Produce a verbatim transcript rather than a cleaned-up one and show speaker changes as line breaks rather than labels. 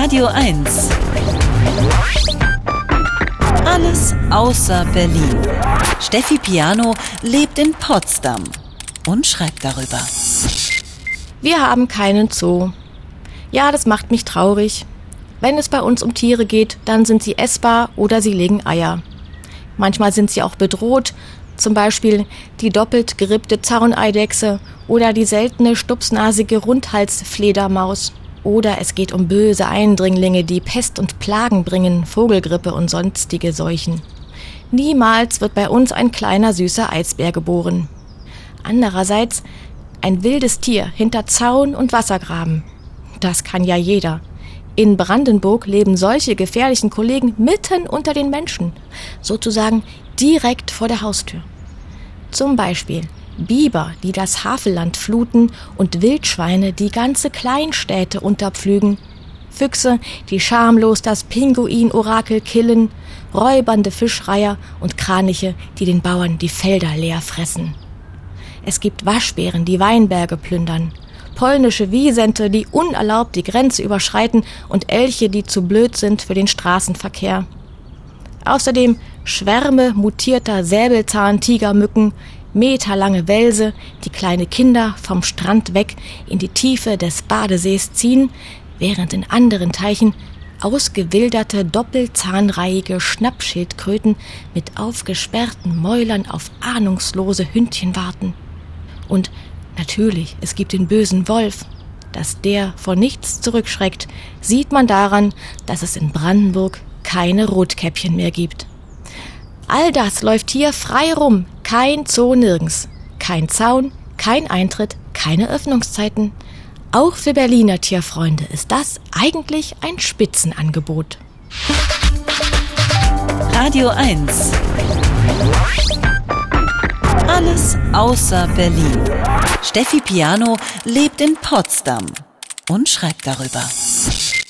Radio eins. Alles außer Berlin. Steffi Piano lebt in Potsdam und schreibt darüber.
Wir haben keinen Zoo. Ja, das macht mich traurig. Wenn es bei uns um Tiere geht, dann sind sie essbar oder sie legen Eier. Manchmal sind sie auch bedroht, zum Beispiel die doppelt gerippte Zauneidechse oder die seltene stupsnasige Rundhalsfledermaus. Oder es geht um böse Eindringlinge, die Pest und Plagen bringen, Vogelgrippe und sonstige Seuchen. Niemals wird bei uns ein kleiner süßer Eisbär geboren. Andererseits ein wildes Tier hinter Zaun und Wassergraben. Das kann ja jeder. In Brandenburg leben solche gefährlichen Kollegen mitten unter den Menschen, sozusagen direkt vor der Haustür. Zum Beispiel Biber, die das Havelland fluten, und Wildschweine, die ganze Kleinstädte unterpflügen. Füchse, die schamlos das Pinguin-Orakel killen, räubernde Fischreiher und Kraniche, die den Bauern die Felder leer fressen. Es gibt Waschbären, die Weinberge plündern, polnische Wisente, die unerlaubt die Grenze überschreiten, und Elche, die zu blöd sind für den Straßenverkehr. Außerdem Schwärme mutierter Säbelzahntigermücken, meterlange Wälse, die kleine Kinder vom Strand weg in die Tiefe des Badesees ziehen, während in anderen Teichen ausgewilderte, doppelzahnreihige Schnappschildkröten mit aufgesperrten Mäulern auf ahnungslose Hündchen warten. Und natürlich, es gibt den bösen Wolf. Dass der vor nichts zurückschreckt, sieht man daran, dass es in Brandenburg keine Rotkäppchen mehr gibt. All das läuft hier frei rum, kein Zoo nirgends. Kein Zaun, kein Eintritt, keine Öffnungszeiten. Auch für Berliner Tierfreunde ist das eigentlich ein Spitzenangebot.
Radio eins. Alles außer Berlin. Steffi Piano lebt in Potsdam und schreibt darüber.